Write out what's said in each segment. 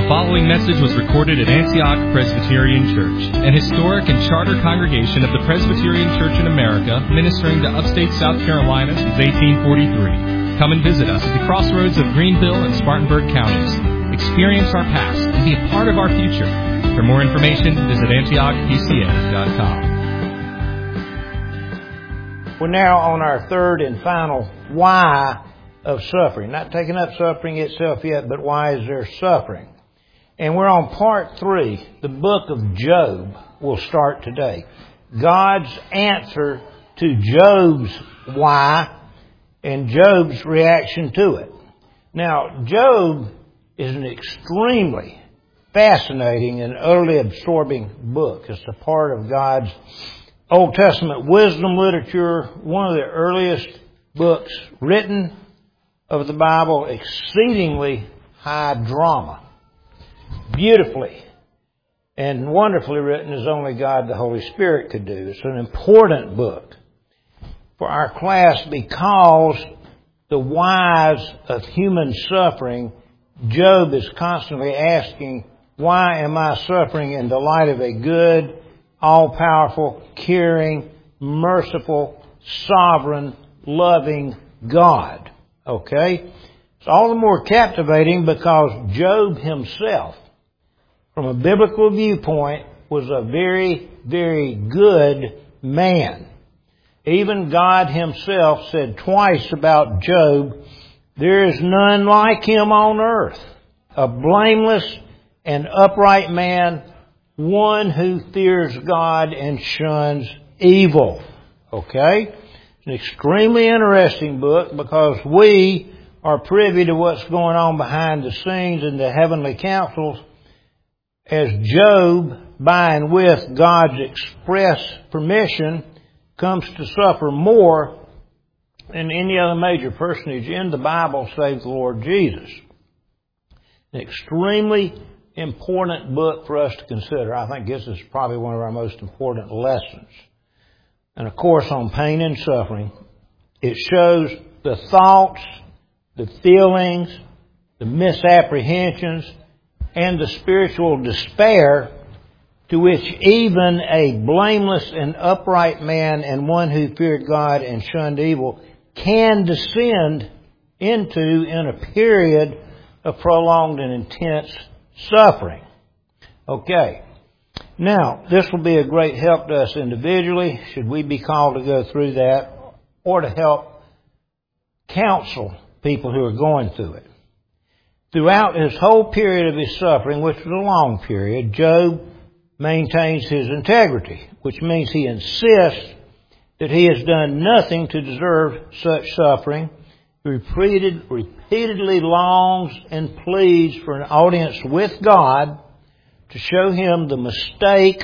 The following message was recorded at Antioch Presbyterian Church, an historic and charter congregation of the Presbyterian Church in America, ministering to upstate South Carolina since 1843. Come and visit us at the crossroads of Greenville and Spartanburg counties. Experience our past and be a part of our future. For more information, visit AntiochPCA.com. We're now on our third and final why of suffering. Not taking up suffering itself yet, but why is there suffering? And we're on part 3. The book of Job will start today. God's answer to Job's why and Job's reaction to it. Now, Job is an extremely fascinating and utterly absorbing book. It's a part of God's Old Testament wisdom literature, one of the earliest books written of the Bible, exceedingly high drama. Beautifully and wonderfully written as only God the Holy Spirit could do. It's an important book for our class because the whys of human suffering, Job is constantly asking, why am I suffering in the light of a good, all-powerful, caring, merciful, sovereign, loving God? Okay? It's all the more captivating because Job himself, from a biblical viewpoint, was a very, very good man. Even God himself said twice about Job, there is none like him on earth, a blameless and upright man, one who fears God and shuns evil. Okay? It's an extremely interesting book because we are privy to what's going on behind the scenes in the heavenly councils as Job, by and with God's express permission, comes to suffer more than any other major personage in the Bible save the Lord Jesus. An extremely important book for us to consider. I think this is probably one of our most important lessons. And of course, on pain and suffering, it shows the thoughts, the feelings, the misapprehensions, and the spiritual despair to which even a blameless and upright man and one who feared God and shunned evil can descend into in a period of prolonged and intense suffering. Okay. Now, this will be a great help to us individually, should we be called to go through that, or to help counsel people who are going through it. Throughout his whole period of his suffering, which was a long period, Job maintains his integrity, which means he insists that he has done nothing to deserve such suffering. He repeatedly longs and pleads for an audience with God to show him the mistake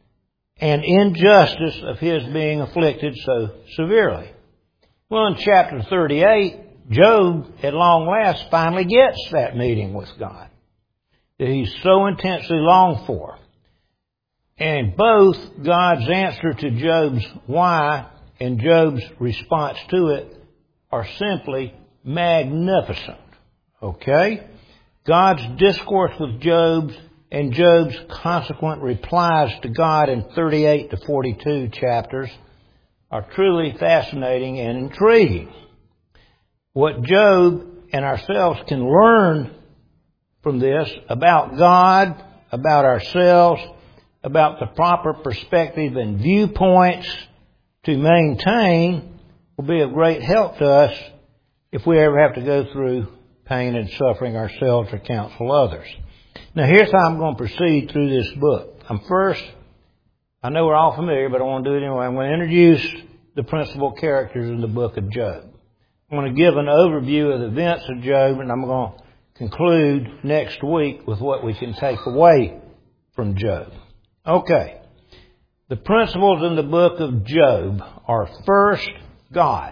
and injustice of his being afflicted so severely. Well, in chapter 38, Job, at long last, finally gets that meeting with God that he's so intensely longed for. And both God's answer to Job's why and Job's response to it are simply magnificent. Okay? God's discourse with Job and Job's consequent replies to God in 38 to 42 chapters are truly fascinating and intriguing. What Job and ourselves can learn from this about God, about ourselves, about the proper perspective and viewpoints to maintain will be of great help to us if we ever have to go through pain and suffering ourselves or counsel others. Now, here's how I'm going to proceed through this book. I know we're all familiar, but I want to do it anyway. I'm going to introduce the principal characters in the book of Job. I'm going to give an overview of the events of Job, and I'm going to conclude next week with what we can take away from Job. Okay. The principles in the book of Job are first, God.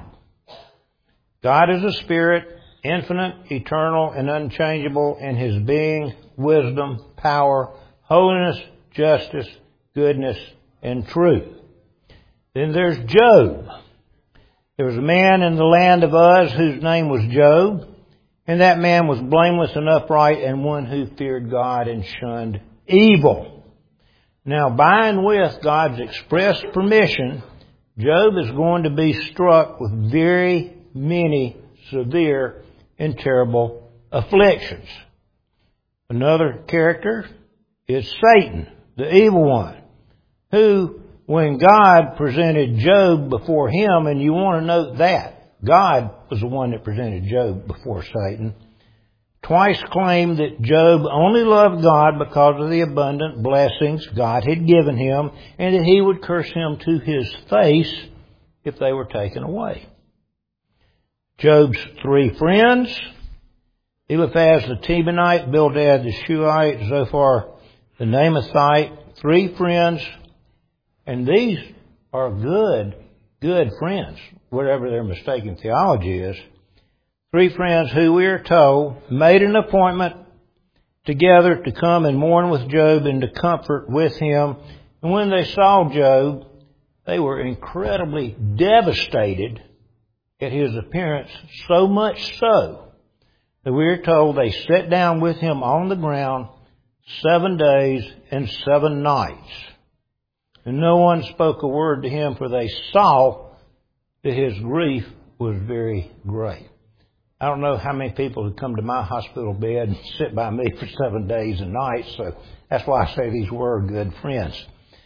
God is a spirit, infinite, eternal, and unchangeable in his being, wisdom, power, holiness, justice, goodness, and truth. Then there's Job. There was a man in the land of Uz whose name was Job. And that man was blameless and upright, and one who feared God and shunned evil. Now, by and with God's express permission, Job is going to be struck with very many severe and terrible afflictions. Another character is Satan, the evil one, who, when God presented Job before him, and you want to note that, God was the one that presented Job before Satan, twice claimed that Job only loved God because of the abundant blessings God had given him, and that he would curse him to his face if they were taken away. Job's three friends, Eliphaz the Temanite, Bildad the Shuhite, Zophar the Naamathite, three friends, and these are good friends, whatever their mistaken theology is. Three friends who, we are told, made an appointment together to come and mourn with Job and to comfort with him. And when they saw Job, they were incredibly devastated at his appearance, so much so that we are told they sat down with him on the ground 7 days and 7 nights. And no one spoke a word to him, for they saw that his grief was very great. I don't know how many people have come to my hospital bed and sit by me for 7 days and nights, so that's why I say these were good friends.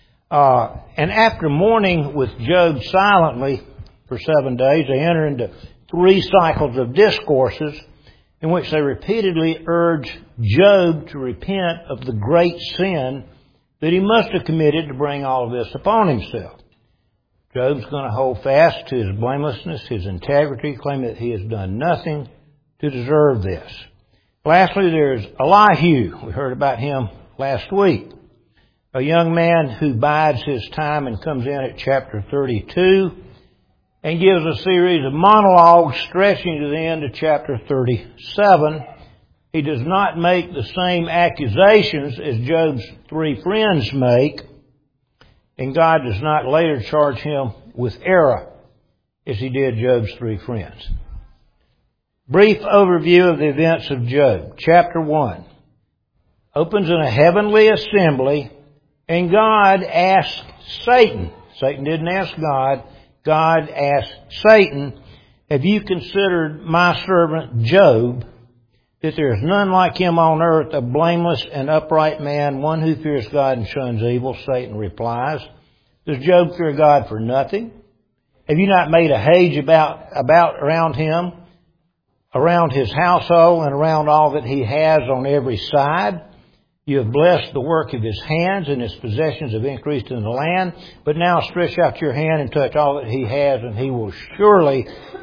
And after mourning with Job silently for 7 days, they enter into 3 cycles of discourses in which they repeatedly urge Job to repent of the great sin that he must have committed to bring all of this upon himself. Job's going to hold fast to his blamelessness, his integrity, claim that he has done nothing to deserve this. Lastly, there's Elihu. We heard about him last week. A young man who bides his time and comes in at chapter 32 and gives a series of monologues stretching to the end of chapter 37. He does not make the same accusations as Job's 3 friends make, and God does not later charge him with error as he did Job's 3 friends. Brief overview of the events of Job. Chapter 1 opens in a heavenly assembly, and God asks Satan. Satan didn't ask God. God asked Satan, "Have you considered my servant Job, that there is none like him on earth, a blameless and upright man, one who fears God and shuns evil?" Satan replies, "Does Job fear God for nothing? Have you not made a hedge about around him, around his household, and around all that he has on every side? You have blessed the work of his hands, and his possessions have increased in the land. But now stretch out your hand and touch all that he has, and he will surely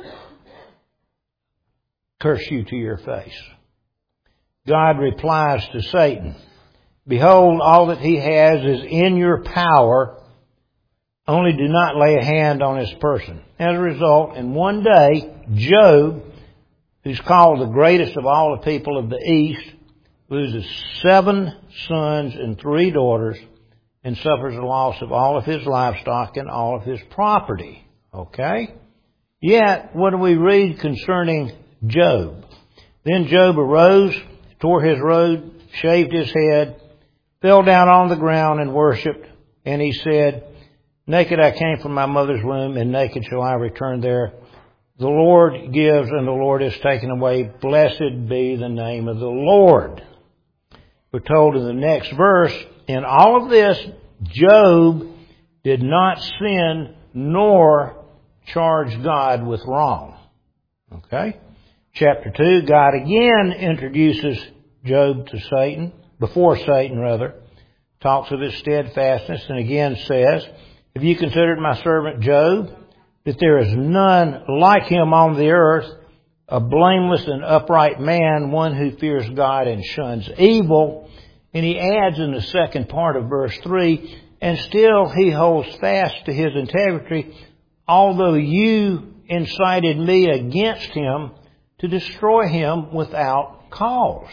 curse you to your face." God replies to Satan, "Behold, all that he has is in your power. Only do not lay a hand on his person." As a result, in one day, Job, who's called the greatest of all the people of the East, loses 7 sons and 3 daughters and suffers the loss of all of his livestock and all of his property. Okay? Yet, what do we read concerning Job? Then Job arose, tore his robe, shaved his head, fell down on the ground and worshipped. And he said, "Naked I came from my mother's womb, and naked shall I return there. The Lord gives, and the Lord is taken away. Blessed be the name of the Lord." We're told in the next verse, in all of this, Job did not sin nor charge God with wrong. Okay? Chapter 2, God again introduces Job to Satan, before Satan rather, talks of his steadfastness, and again says, "Have you considered my servant Job, that there is none like him on the earth, a blameless and upright man, one who fears God and shuns evil?" And he adds in the second part of verse 3, "And still he holds fast to his integrity, although you incited me against him to destroy him without cause."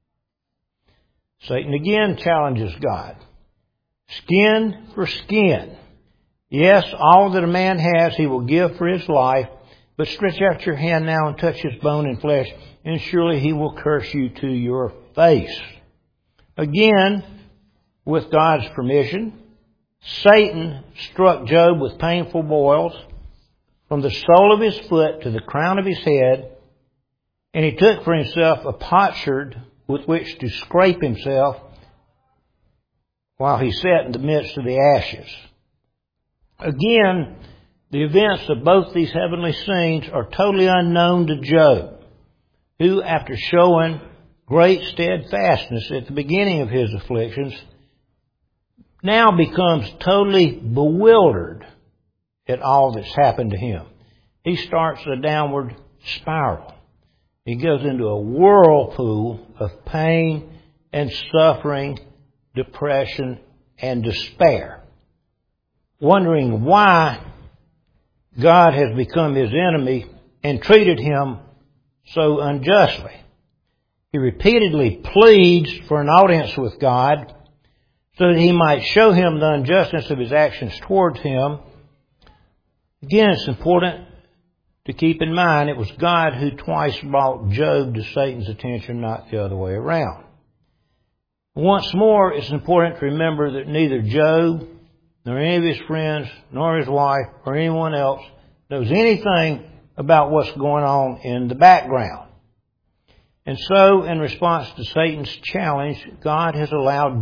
Satan again challenges God. Skin for skin. Yes, all that a man has he will give for his life, But stretch out your hand now and touch his bone and flesh, and surely he will curse you to your face. Again, with God's permission, Satan struck Job with painful boils from the sole of his foot to the crown of his head, and he took for himself a potsherd with which to scrape himself while he sat in the midst of the ashes. Again, the events of both these heavenly scenes are totally unknown to Job, who, after showing great steadfastness at the beginning of his afflictions, now becomes totally bewildered at all that's happened to him. He starts a downward spiral. He goes into a whirlpool of pain and suffering, depression and despair, wondering why God has become his enemy and treated him so unjustly. He repeatedly pleads for an audience with God so that he might show him the injustice of his actions towards him. Again, it's important to keep in mind it was God who twice brought Job to Satan's attention, not the other way around. Once more, it's important to remember that neither Job, nor any of his friends, nor his wife, or anyone else knows anything about what's going on in the background. And so, in response to Satan's challenge, God has allowed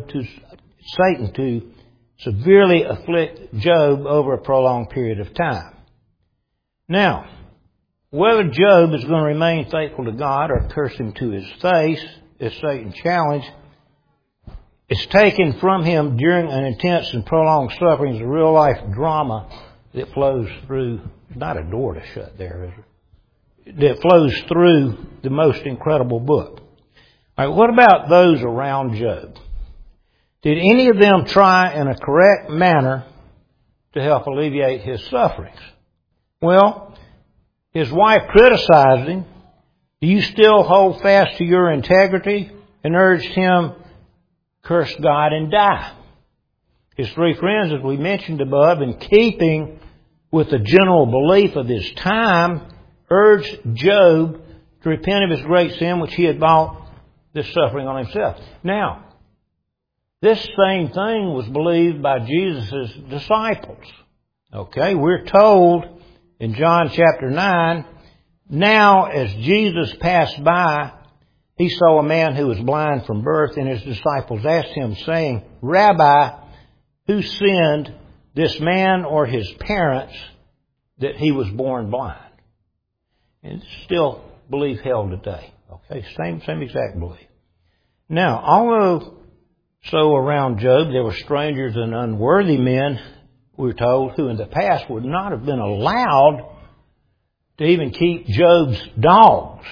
Satan to severely afflict Job over a prolonged period of time. Now, whether Job is going to remain faithful to God or curse him to his face, as Satan challenged, it's taken from him during an intense and prolonged suffering as a real-life drama that flows through, not a door to shut there, is it? That flows through the most incredible book. All right, what about those around Job? Did any of them try in a correct manner to help alleviate his sufferings? Well, his wife criticized him. Do you still hold fast to your integrity? And urged him, curse God and die. His three friends, as we mentioned above, in keeping with the general belief of his time, urged Job to repent of his great sin which he had brought this suffering on himself. Now, this same thing was believed by Jesus' disciples. Okay, we're told in John chapter 9, now as Jesus passed by, he saw a man who was blind from birth, and his disciples asked him, saying, Rabbi, who sinned, this man or his parents, that he was born blind? And it's still belief held today. Okay, same exact belief. Now, although so around Job there were strangers and unworthy men, we're told, who in the past would not have been allowed to even keep Job's dogs.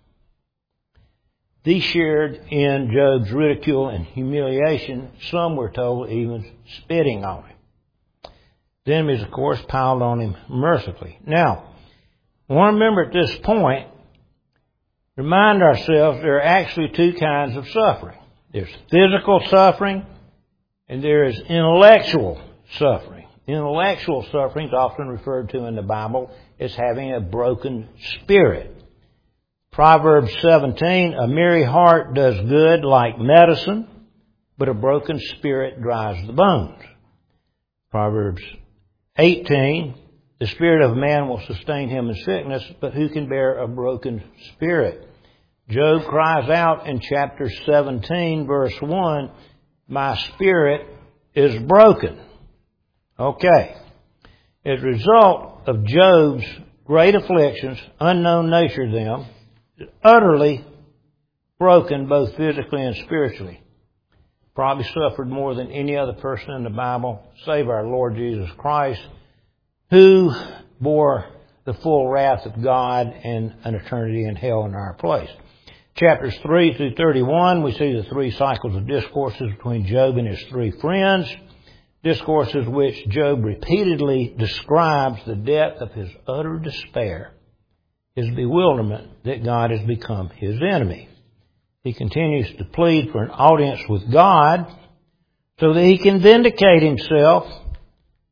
These shared in Job's ridicule and humiliation. Some, we're told, even spitting on him. The enemies, of course, piled on him mercifully. Now, I want to remember at this point, remind ourselves there are actually two kinds of suffering. There's physical suffering and there is intellectual suffering. Intellectual suffering is often referred to in the Bible as having a broken spirit. Proverbs 17, a merry heart does good like medicine, but a broken spirit dries the bones. Proverbs 18, the spirit of man will sustain him in sickness, but who can bear a broken spirit? Job cries out in chapter 17, verse 1, my spirit is broken. Okay. As a result of Job's great afflictions, unknown nature of them, utterly broken both physically and spiritually. Probably suffered more than any other person in the Bible, save our Lord Jesus Christ, who bore the full wrath of God and an eternity in hell in our place. Chapters 3 through 31, we see the three cycles of discourses between Job and his three friends. Discourses which Job repeatedly describes the depth of his utter despair, his bewilderment that God has become his enemy. He continues to plead for an audience with God so that he can vindicate himself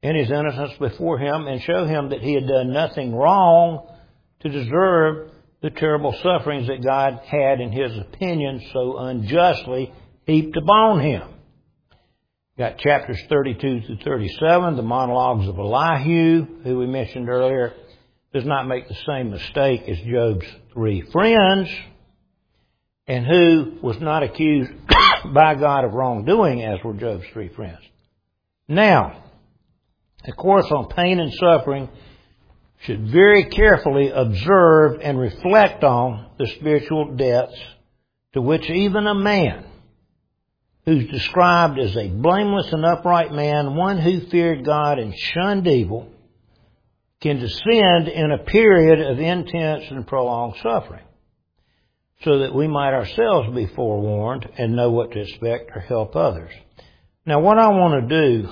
and his innocence before him and show him that he had done nothing wrong to deserve the terrible sufferings that God had, in his opinion, so unjustly heaped upon him. Got chapters 32 through 37, the monologues of Elihu, who we mentioned earlier, does not make the same mistake as Job's three friends, and who was not accused by God of wrongdoing, as were Job's three friends. Now, a course on pain and suffering should very carefully observe and reflect on the spiritual depths to which even a man who's described as a blameless and upright man, one who feared God and shunned evil, can descend in a period of intense and prolonged suffering, so that we might ourselves be forewarned and know what to expect or help others. Now, what I want to do,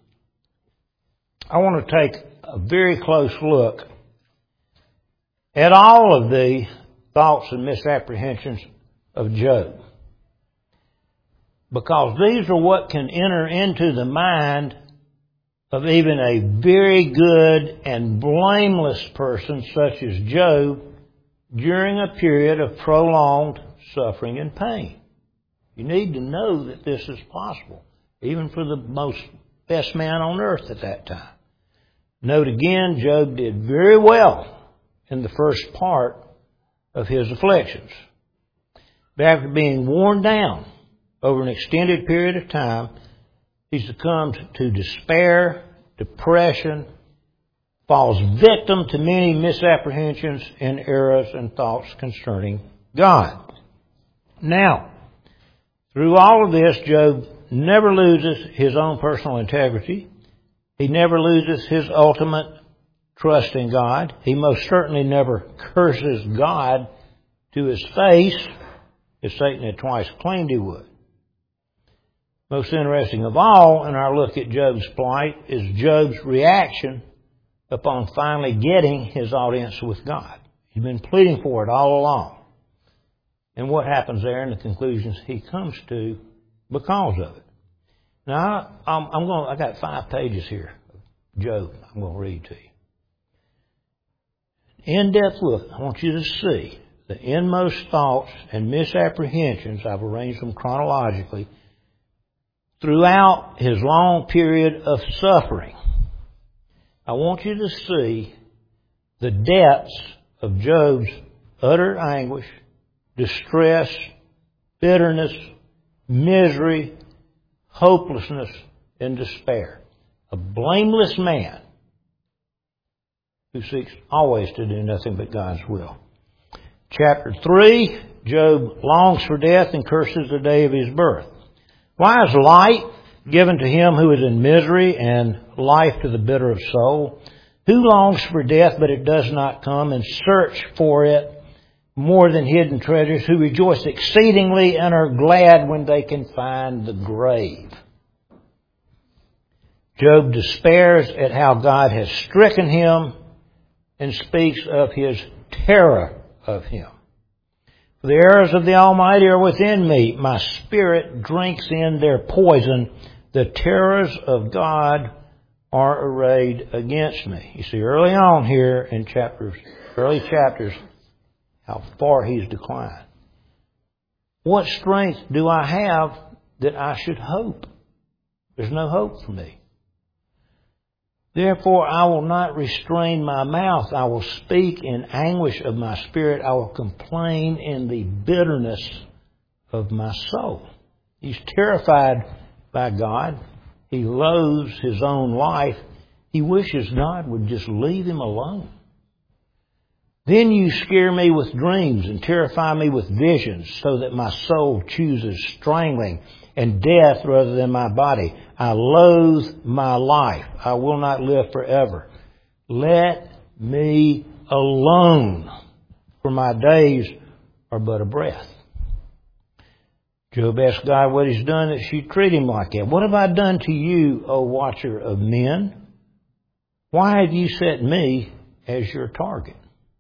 I want to take a very close look at all of the thoughts and misapprehensions of Job, because these are what can enter into the mind of even a very good and blameless person such as Job during a period of prolonged suffering and pain. You need to know that this is possible, even for the best man on earth at that time. Note again, Job did very well in the first part of his afflictions. But after being worn down over an extended period of time, he succumbs to despair, depression, falls victim to many misapprehensions and errors and thoughts concerning God. Now, through all of this, Job never loses his own personal integrity. He never loses his ultimate trust in God. He most certainly never curses God to his face, as Satan had twice claimed he would. Most interesting of all in our look at Job's plight is Job's reaction upon finally getting his audience with God. He's been pleading for it all along. And what happens there and the conclusions he comes to because of it. Now, I got 5 pages here of Job I'm going to read to you. In-depth look. I want you to see the inmost thoughts and misapprehensions. I've arranged them chronologically throughout his long period of suffering. I want you to see the depths of Job's utter anguish, distress, bitterness, misery, hopelessness, and despair. A blameless man who seeks always to do nothing but God's will. Chapter 3, Job longs for death and curses the day of his birth. Why is light given to him who is in misery and life to the bitter of soul? Who longs for death but it does not come, and search for it more than hidden treasures? Who rejoice exceedingly and are glad when they can find the grave? Job despairs at how God has stricken him and speaks of his terror of him. The arrows of the Almighty are within me. My spirit drinks in their poison. The terrors of God are arrayed against me. You see, early on here in early chapters, how far he's declined. What strength do I have that I should hope? There's no hope for me. Therefore, I will not restrain my mouth. I will speak in anguish of my spirit. I will complain in the bitterness of my soul. He's terrified by God. He loathes his own life. He wishes God would just leave him alone. Then you scare me with dreams and terrify me with visions, so that my soul chooses strangling and death rather than my body. I loathe my life. I will not live forever. Let me alone, for my days are but a breath. Job asked God what he's done that should treat him like that. What have I done to you, O watcher of men? Why have you set me as your target?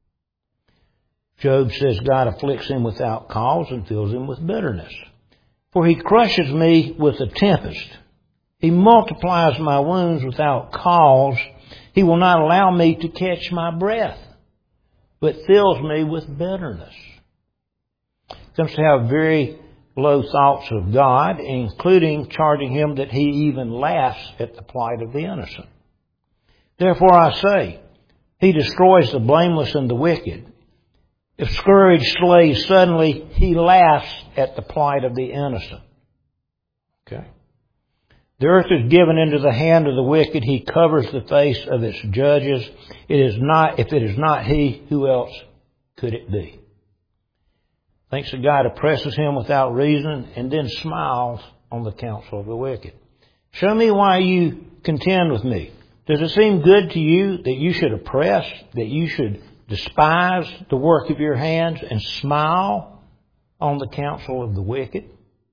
Job says God afflicts him without cause and fills him with bitterness. For he crushes me with a tempest. He multiplies my wounds without cause. He will not allow me to catch my breath, but fills me with bitterness. Comes to have very low thoughts of God, including charging Him that He even laughs at the plight of the innocent. Therefore I say, He destroys the blameless and the wicked. If scourge slays suddenly, He laughs at the plight of the innocent. Okay. The earth is given into the hand of the wicked. He covers the face of its judges. If it is not He, who else could it be? Thinks that God oppresses him without reason and then smiles on the counsel of the wicked. Show me why you contend with me. Does it seem good to you that you should oppress, that you should despise the work of your hands and smile on the counsel of the wicked?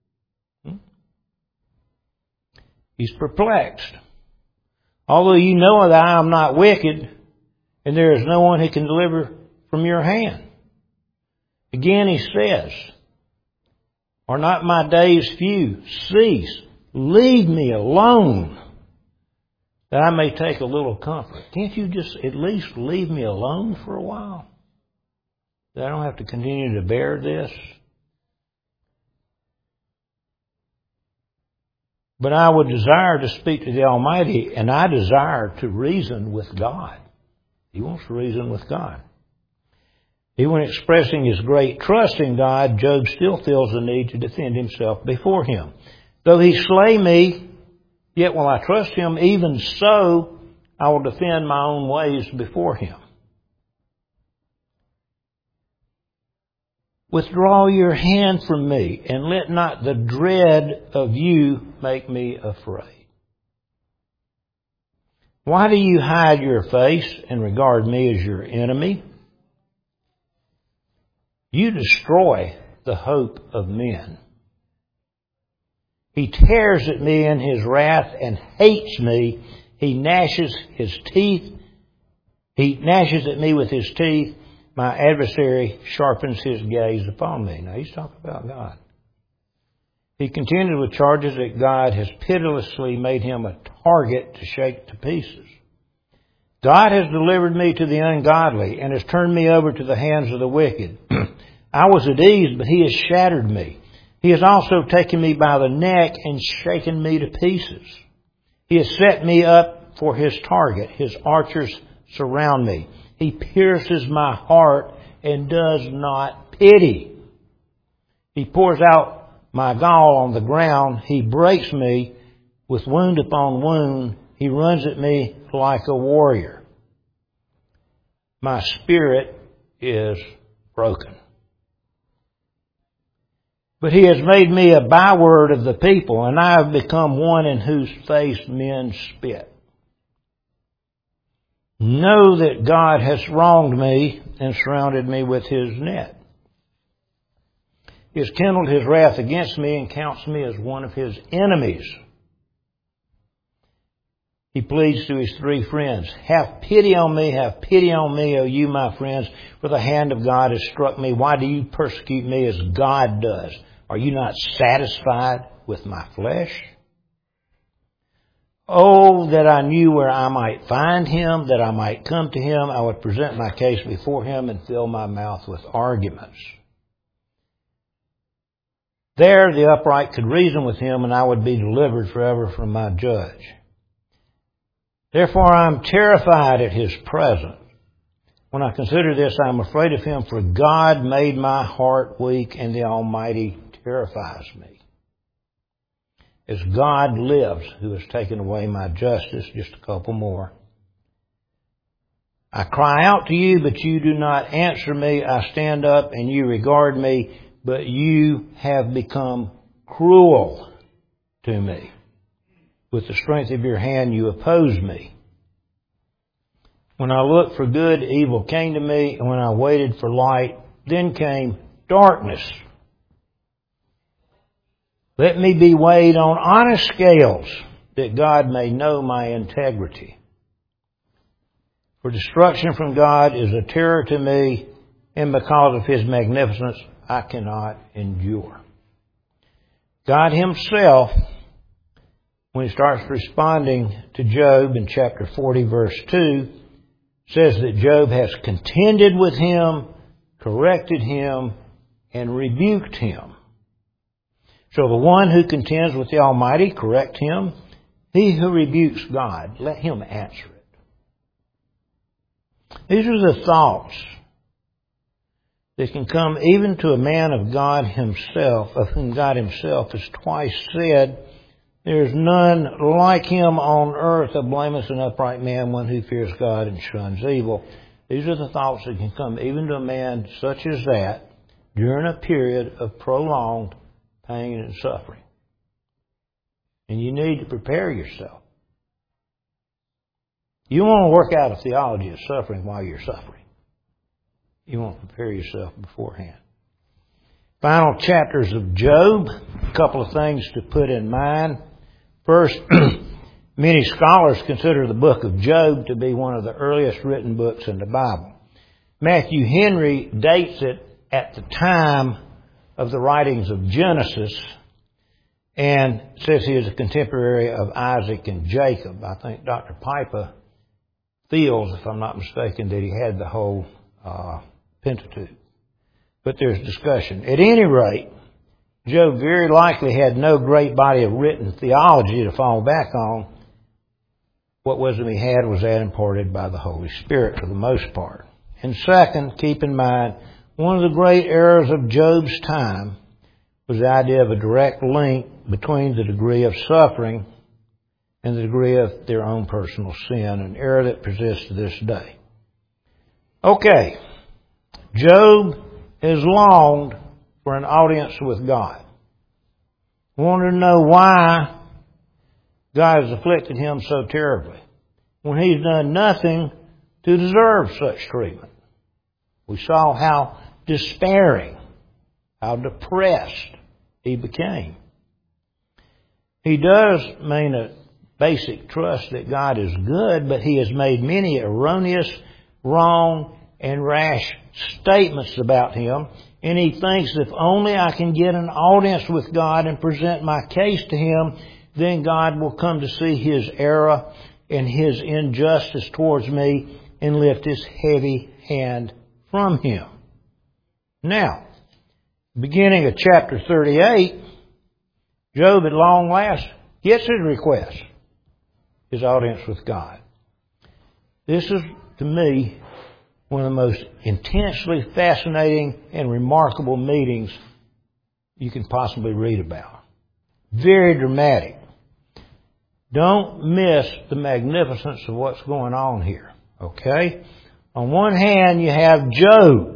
He's perplexed. Although you know that I am not wicked, and there is no one who can deliver from your hand. Again he says, are not my days few? Cease, leave me alone, that I may take a little comfort. Can't you just at least leave me alone for a while? That I don't have to continue to bear this? But I would desire to speak to the Almighty, and I desire to reason with God. He wants to reason with God. Even expressing his great trust in God, Job still feels the need to defend himself before Him. Though He slay me, yet will I trust Him. Even so, I will defend my own ways before Him. Withdraw your hand from me, and let not the dread of you make me afraid. Why do you hide your face and regard me as your enemy? You destroy the hope of men. He tears at me in His wrath and hates me. He gnashes his teeth. He gnashes at me with his teeth. My adversary sharpens his gaze upon me. Now he's talking about God. He contended with charges that God has pitilessly made him a target to shake to pieces. God has delivered me to the ungodly and has turned me over to the hands of the wicked. I was at ease, but He has shattered me. He has also taken me by the neck and shaken me to pieces. He has set me up for His target. His archers surround me. He pierces my heart and does not pity. He pours out my gall on the ground. He breaks me with wound upon wound. He runs at me like a warrior. My spirit is broken. But He has made me a byword of the people, and I have become one in whose face men spit. Know that God has wronged me and surrounded me with His net. He has kindled His wrath against me and counts me as one of His enemies. He pleads to His three friends, have pity on me, O you my friends, for the hand of God has struck me. Why do you persecute me as God does? Are you not satisfied with my flesh? Oh, that I knew where I might find Him, that I might come to Him. I would present my case before Him and fill my mouth with arguments. There the upright could reason with Him, and I would be delivered forever from my judge. Therefore I am terrified at His presence. When I consider this, I am afraid of Him, for God made my heart weak, and the Almighty terrifies me. As God lives, who has taken away my justice, just a couple more. I cry out to you, but you do not answer me. I stand up and you regard me, but you have become cruel to me. With the strength of your hand you oppose me. When I looked for good, evil came to me, and when I waited for light, then came darkness. Let me be weighed on honest scales, that God may know my integrity. For destruction from God is a terror to me, and because of His magnificence, I cannot endure. God Himself when he starts responding to Job in chapter 40, verse 2, says that Job has contended with him, corrected him, and rebuked him. So the one who contends with the Almighty, correct him. He who rebukes God, let him answer it. These are the thoughts that can come even to a man of God himself, of whom God himself has twice said, there is none like him on earth, a blameless and upright man, one who fears God and shuns evil. These are the thoughts that can come even to a man such as that during a period of prolonged pain and suffering. And you need to prepare yourself. You want to work out a theology of suffering while you're suffering. You want to prepare yourself beforehand. Final chapters of Job. A couple of things to put in mind. First, many scholars consider the book of Job to be one of the earliest written books in the Bible. Matthew Henry dates it at the time of the writings of Genesis and says he is a contemporary of Isaac and Jacob. I think Dr. Piper feels, if I'm not mistaken, that he had the whole Pentateuch. But there's discussion. At any rate, Job very likely had no great body of written theology to fall back on. What wisdom he had was that imparted by the Holy Spirit for the most part. And second, keep in mind, one of the great errors of Job's time was the idea of a direct link between the degree of suffering and the degree of their own personal sin, an error that persists to this day. Okay, Job has longed for an audience with God. Wanted to know why God has afflicted him so terribly when he's done nothing to deserve such treatment. We saw how despairing, how depressed he became. He does mean a basic trust that God is good, but he has made many erroneous, wrong, and rash statements about him. And he thinks if only I can get an audience with God and present my case to him, then God will come to see his error and his injustice towards me and lift his heavy hand from him. Now, beginning of chapter 38, Job at long last gets his request, his audience with God. This is, to me, one of the most intensely fascinating and remarkable meetings you can possibly read about. Very dramatic. Don't miss the magnificence of what's going on here. Okay? On one hand, you have Job,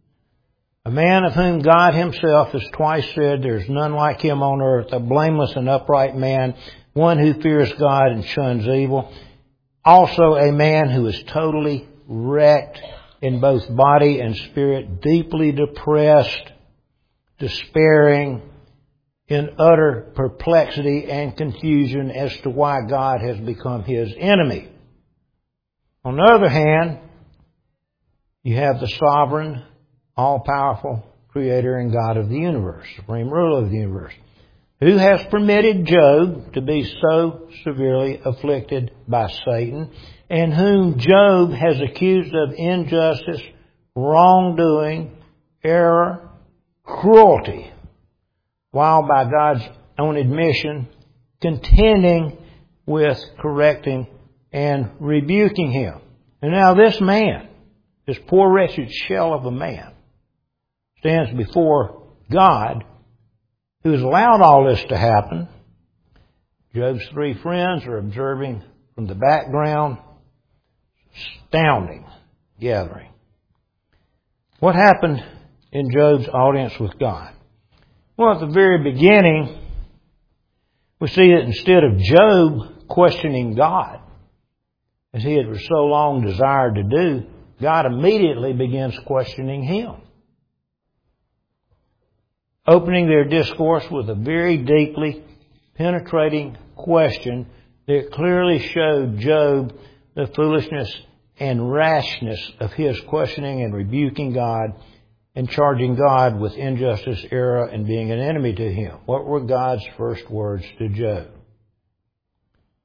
a man of whom God himself has twice said there's none like him on earth, a blameless and upright man, one who fears God and shuns evil. Also a man who is totally wrecked in both body and spirit, deeply depressed, despairing, in utter perplexity and confusion as to why God has become his enemy. On the other hand, you have the sovereign, all-powerful Creator and God of the universe, supreme ruler of the universe, who has permitted Job to be so severely afflicted by Satan, and whom Job has accused of injustice, wrongdoing, error, cruelty, while by God's own admission, contending with, correcting, and rebuking him. And now this man, this poor wretched shell of a man, stands before God, who has allowed all this to happen. Job's three friends are observing from the background. Astounding gathering. What happened in Job's audience with God? Well, at the very beginning, we see that instead of Job questioning God, as he had for so long desired to do, God immediately begins questioning him, opening their discourse with a very deeply penetrating question that clearly showed Job the foolishness and rashness of his questioning and rebuking God and charging God with injustice, error, and being an enemy to him. What were God's first words to Job?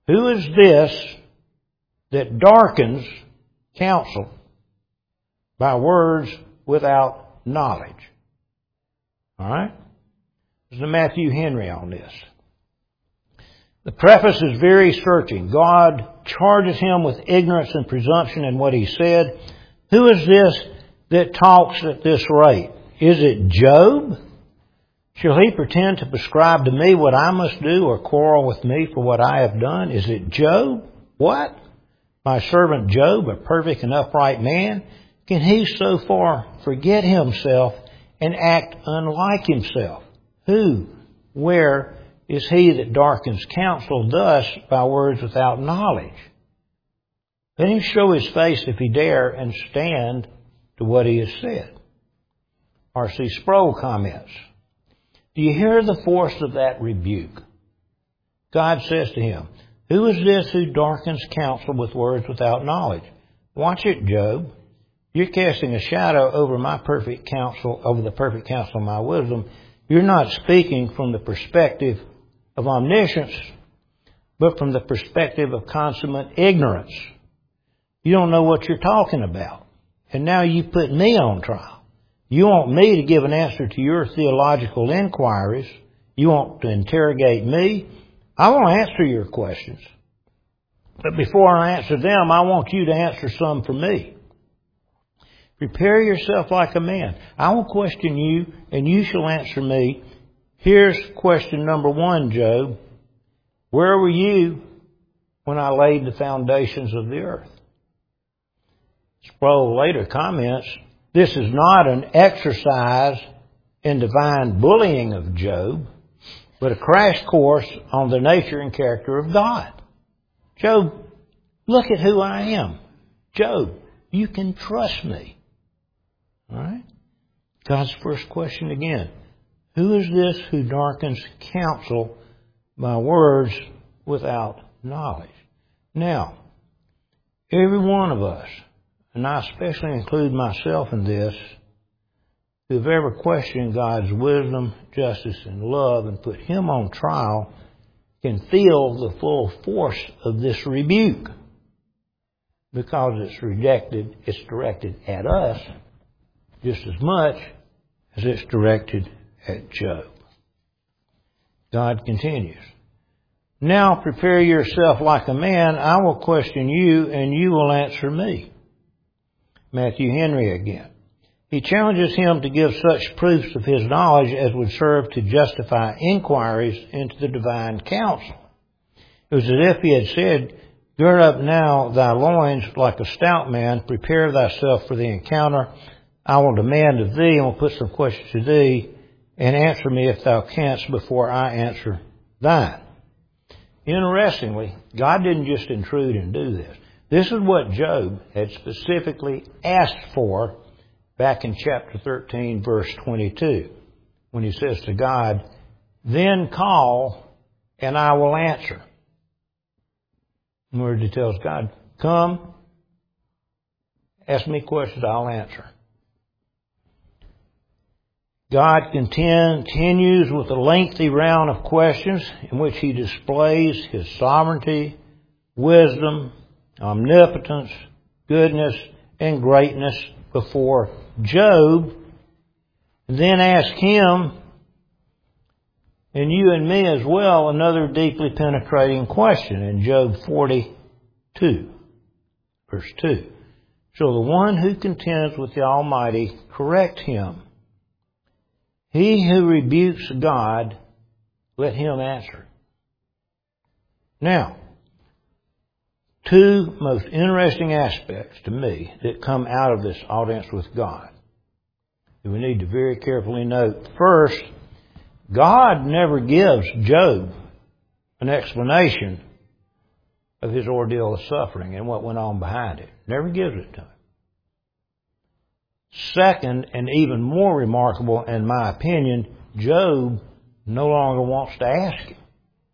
Who is this that darkens counsel by words without knowledge? All right? This is Matthew Henry on this. The preface is very searching. God charges him with ignorance and presumption in what he said. Who is this that talks at this rate? Is it Job? Shall he pretend to prescribe to me what I must do or quarrel with me for what I have done? Is it Job? What? My servant Job, a perfect and upright man? Can he so far forget himself and act unlike himself? Who, where is he that darkens counsel thus by words without knowledge? Let him show his face if he dare and stand to what he has said. R.C. Sproul comments, do you hear the force of that rebuke? God says to him, who is this who darkens counsel with words without knowledge? Watch it, Job. You're casting a shadow over my perfect counsel, over the perfect counsel of my wisdom. You're not speaking from the perspective of omniscience, but from the perspective of consummate ignorance. You don't know what you're talking about. And now you put me on trial. You want me to give an answer to your theological inquiries. You want to interrogate me. I want to answer your questions. But before I answer them, I want you to answer some for me. Prepare yourself like a man. I will question you, and you shall answer me. Here's question number 1, Job. Where were you when I laid the foundations of the earth? Sproul later comments, this is not an exercise in divine bullying of Job, but a crash course on the nature and character of God. Job, look at who I am. Job, you can trust me. All right? God's first question again. Who is this who darkens counsel by words without knowledge? Now, every one of us, and I especially include myself in this, who have ever questioned God's wisdom, justice, and love and put Him on trial, can feel the full force of this rebuke. Because it's directed at us just as much as it's directed at Job. God continues. Now prepare yourself like a man. I will question you, and you will answer me. Matthew Henry again. He challenges him to give such proofs of his knowledge as would serve to justify inquiries into the divine counsel. It was as if he had said, gird up now thy loins like a stout man, prepare thyself for the encounter. I will demand of thee, and will put some questions to thee, and answer me if thou canst before I answer thine. Interestingly, God didn't just intrude and do this. This is what Job had specifically asked for back in chapter 13, verse 22, when he says to God, then call, and I will answer. In other words, he tells God, come, ask me questions, I'll answer. God continues with a lengthy round of questions in which He displays His sovereignty, wisdom, omnipotence, goodness, and greatness before Job. And then ask him, and you and me as well, another deeply penetrating question in Job 42, verse 2. Shall the one who contends with the Almighty correct him? He who rebukes God, let him answer. Now, two most interesting aspects to me that come out of this audience with God that we need to very carefully note. First, God never gives Job an explanation of his ordeal of suffering and what went on behind it. Never gives it to him. Second, and even more remarkable in my opinion, Job no longer wants to ask him.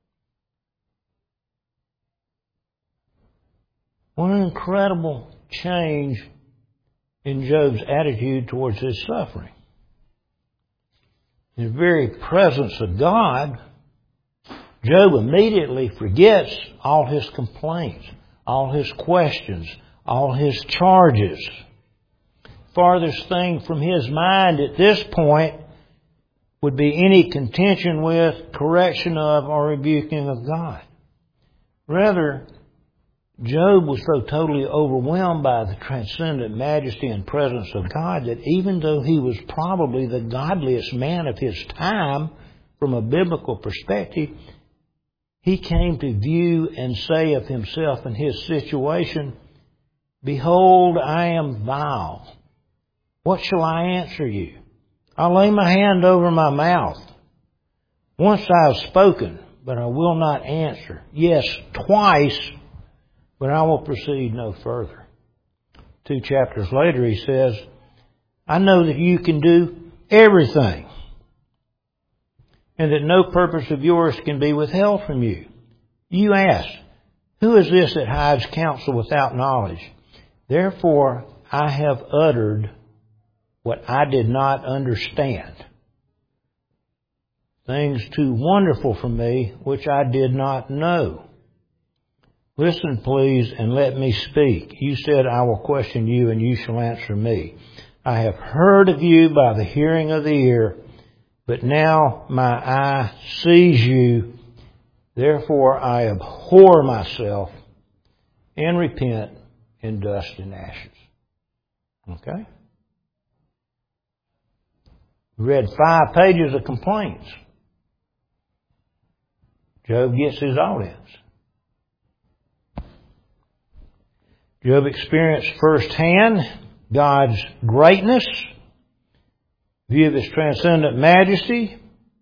What an incredible change in Job's attitude towards his suffering. In the very presence of God, Job immediately forgets all his complaints, all his questions, all his charges. Farthest thing from his mind at this point would be any contention with, correction of, or rebuking of God. Rather, Job was so totally overwhelmed by the transcendent majesty and presence of God that even though he was probably the godliest man of his time from a biblical perspective, he came to view and say of himself and his situation, "Behold, I am vile. What shall I answer you? I'll lay my hand over my mouth. Once I have spoken, but I will not answer. Yes, twice, but I will proceed no further." 2 chapters later he says, "I know that you can do everything, and that no purpose of yours can be withheld from you. You ask, who is this that hides counsel without knowledge? Therefore I have uttered what I did not understand. Things too wonderful for me, which I did not know. Listen, please, and let me speak. You said, I will question you, and you shall answer me. I have heard of you by the hearing of the ear, but now my eye sees you. Therefore I abhor myself and repent in dust and ashes." Okay? We read 5 pages of complaints. Job gets his audience. Job experienced firsthand God's greatness, view of His transcendent majesty,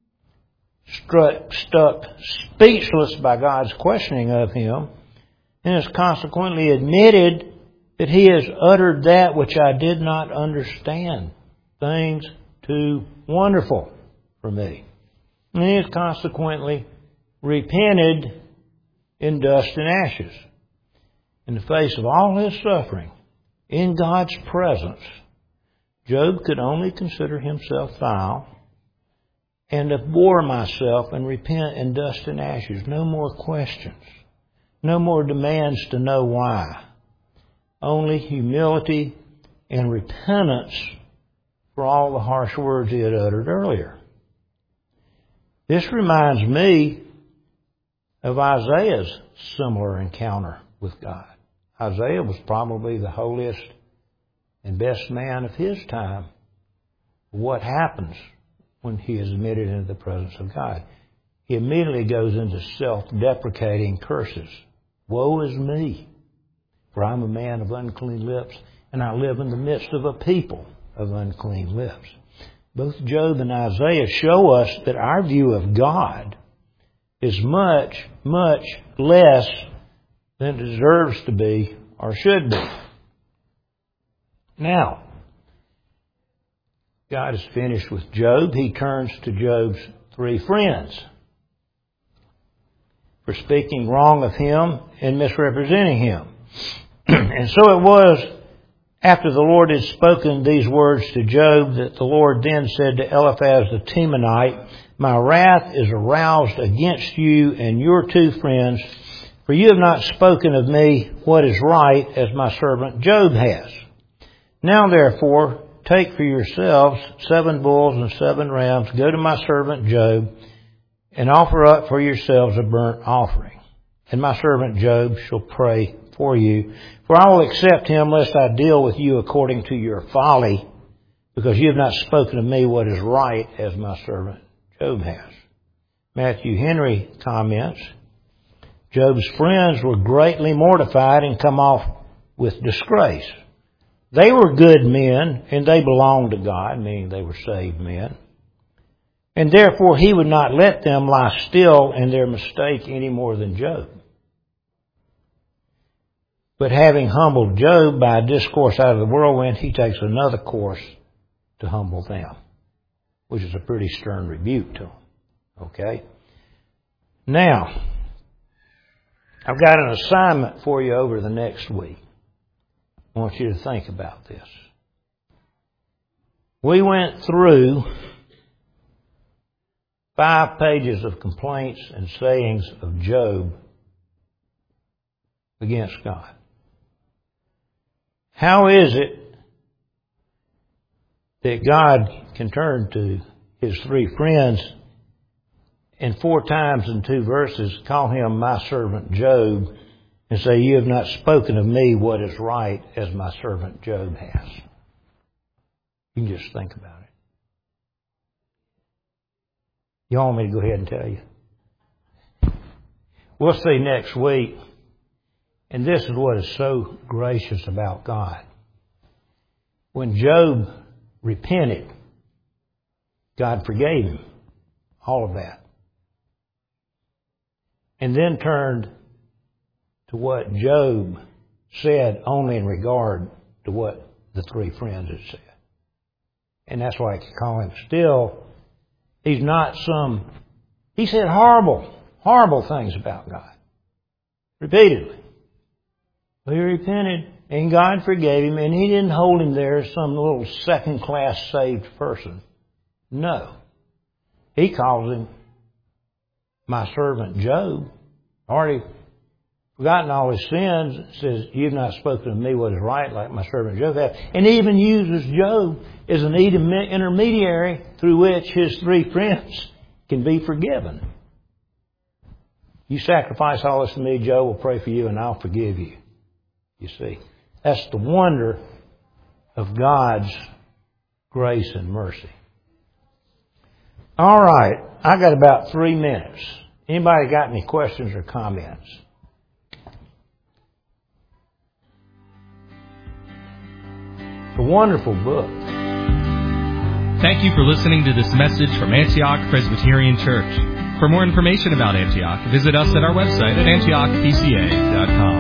stuck speechless by God's questioning of him, and has consequently admitted that he has uttered that which I did not understand. Things too wonderful for me. And he has consequently repented in dust and ashes. In the face of all his suffering, in God's presence, Job could only consider himself vile and abhor myself and repent in dust and ashes. No more questions. No more demands to know why. Only humility and repentance for all the harsh words he had uttered earlier. This reminds me of Isaiah's similar encounter with God. Isaiah was probably the holiest and best man of his time. What happens when he is admitted into the presence of God? He immediately goes into self-deprecating curses. Woe is me, for I'm a man of unclean lips, and I live in the midst of a people of unclean lips. Both Job and Isaiah show us that our view of God is much, much less than it deserves to be or should be. Now, God is finished with Job. He turns to Job's 3 friends for speaking wrong of him and misrepresenting him. And so it was after the Lord had spoken these words to Job that the Lord then said to Eliphaz the Temanite, "My wrath is aroused against you and your 2 friends, for you have not spoken of me what is right as my servant Job has. Now therefore, take for yourselves 7 bulls and 7 rams, go to my servant Job, and offer up for yourselves a burnt offering. And my servant Job shall pray for you. For I will accept him, lest I deal with you according to your folly, because you have not spoken of me what is right as my servant Job has." Matthew Henry comments, Job's friends were greatly mortified and come off with disgrace. They were good men, and they belonged to God, meaning they were saved men. And therefore he would not let them lie still in their mistake any more than Job. But having humbled Job by a discourse out of the whirlwind, he takes another course to humble them, which is a pretty stern rebuke to them. Okay? Now, I've got an assignment for you over the next week. I want you to think about this. We went through 5 pages of complaints and sayings of Job against God. How is it that God can turn to his 3 friends and 4 times in 2 verses call him my servant Job and say, you have not spoken of me what is right as my servant Job has? You can just think about it. You want me to go ahead and tell you? We'll see next week. And this is what is so gracious about God. When Job repented, God forgave him all of that. And then turned to what Job said only in regard to what the 3 friends had said. And that's why I can call him still. He's not he said horrible things about God. Repeatedly. But he repented and God forgave him, and he didn't hold him there as some little second-class saved person. No. He calls him my servant Job. Already forgotten all his sins. Says, you've not spoken to me what is right like my servant Job has. And he even uses Job as an intermediary through which his 3 friends can be forgiven. You sacrifice all this to me, Job will pray for you and I'll forgive you. You see, that's the wonder of God's grace and mercy. All right, I got about 3 minutes. Anybody got any questions or comments? It's a wonderful book. Thank you for listening to this message from Antioch Presbyterian Church. For more information about Antioch, visit us at our website at antiochpca.com.